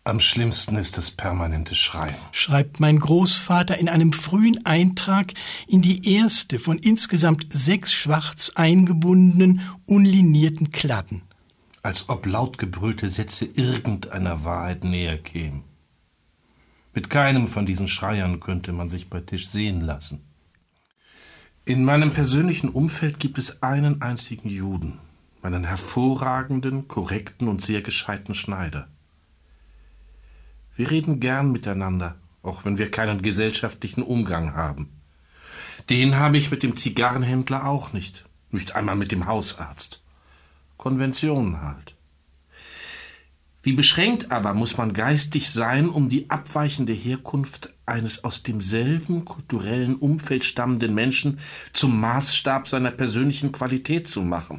Am schlimmsten ist das permanente Schreien, schreibt mein Großvater in einem frühen Eintrag in die erste von insgesamt 6 schwarz eingebundenen, unlinierten Kladden. als ob laut gebrüllte Sätze irgendeiner Wahrheit näher kämen. Mit keinem von diesen Schreiern könnte man sich bei Tisch sehen lassen. In meinem persönlichen Umfeld gibt es einen einzigen Juden, meinen hervorragenden, korrekten und sehr gescheiten Schneider. Wir reden gern miteinander, auch wenn wir keinen gesellschaftlichen Umgang haben. Den habe ich mit dem Zigarrenhändler auch nicht, nicht einmal mit dem Hausarzt. Konventionen halt. Wie beschränkt aber muss man geistig sein, um die abweichende Herkunft eines aus demselben kulturellen Umfeld stammenden Menschen zum Maßstab seiner persönlichen Qualität zu machen?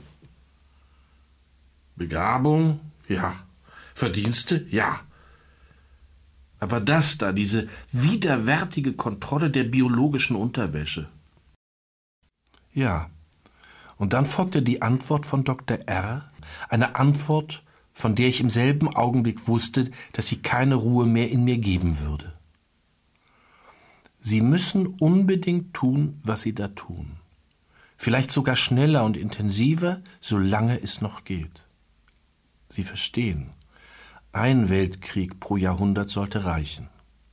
Begabung? Ja. Verdienste? Ja. Aber das da, diese widerwärtige Kontrolle der biologischen Unterwäsche. Ja. Und dann folgte die Antwort von Dr. R., eine Antwort, von der ich im selben Augenblick wusste, dass sie keine Ruhe mehr in mir geben würde. Sie müssen unbedingt tun, was Sie da tun. Vielleicht sogar schneller und intensiver, solange es noch geht. Sie verstehen, ein Weltkrieg pro Jahrhundert sollte reichen.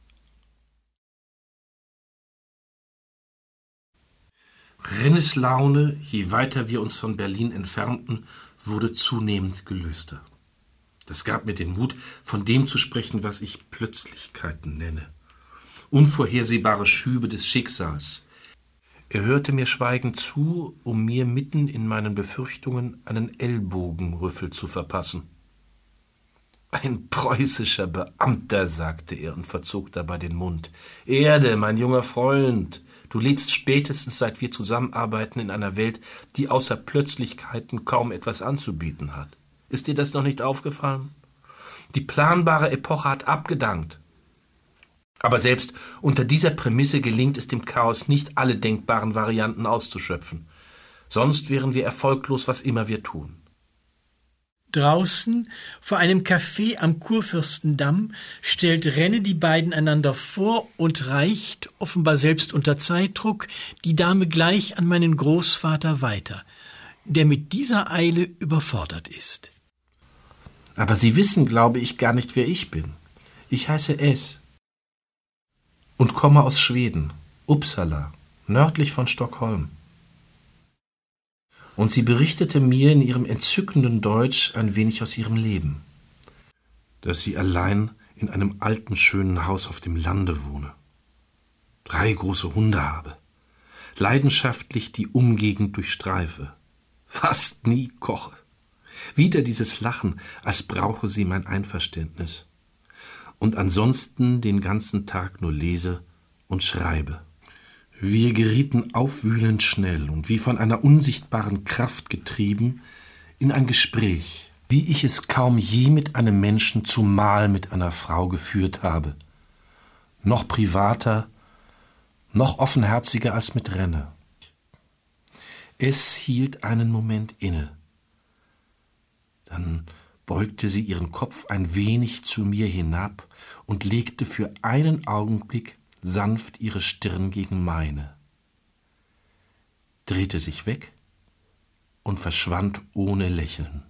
Rennes Laune, je weiter wir uns von Berlin entfernten, wurde zunehmend gelöster. Das gab mir den Mut, von dem zu sprechen, was ich Plötzlichkeiten nenne. Unvorhersehbare Schübe des Schicksals. Er hörte mir schweigend zu, um mir mitten in meinen Befürchtungen einen Ellbogenrüffel zu verpassen. »Ein preußischer Beamter«, sagte er und verzog dabei den Mund. »Erde, mein junger Freund, du lebst spätestens, seit wir zusammenarbeiten, in einer Welt, die außer Plötzlichkeiten kaum etwas anzubieten hat. Ist dir das noch nicht aufgefallen? Die planbare Epoche hat abgedankt. Aber selbst unter dieser Prämisse gelingt es dem Chaos nicht, alle denkbaren Varianten auszuschöpfen. Sonst wären wir erfolglos, was immer wir tun.« Draußen, vor einem Café am Kurfürstendamm, stellt Renne die beiden einander vor und reicht, offenbar selbst unter Zeitdruck, die Dame gleich an meinen Großvater weiter, der mit dieser Eile überfordert ist. »Aber Sie wissen, glaube ich, gar nicht, wer ich bin. Ich heiße S. und komme aus Schweden, Uppsala, nördlich von Stockholm.« Und sie berichtete mir in ihrem entzückenden Deutsch ein wenig aus ihrem Leben, dass sie allein in einem alten, schönen Haus auf dem Lande wohne, 3 große Hunde habe, leidenschaftlich die Umgegend durchstreife, fast nie koche. Wieder dieses Lachen, als brauche sie mein Einverständnis, und ansonsten den ganzen Tag nur lese und schreibe. Wir gerieten aufwühlend schnell und wie von einer unsichtbaren Kraft getrieben in ein Gespräch, wie ich es kaum je mit einem Menschen, zumal mit einer Frau geführt habe. Noch privater, noch offenherziger als mit Renne. Es hielt einen Moment inne. Dann beugte sie ihren Kopf ein wenig zu mir hinab und legte für einen Augenblick sanft ihre Stirn gegen meine, drehte sich weg und verschwand ohne Lächeln.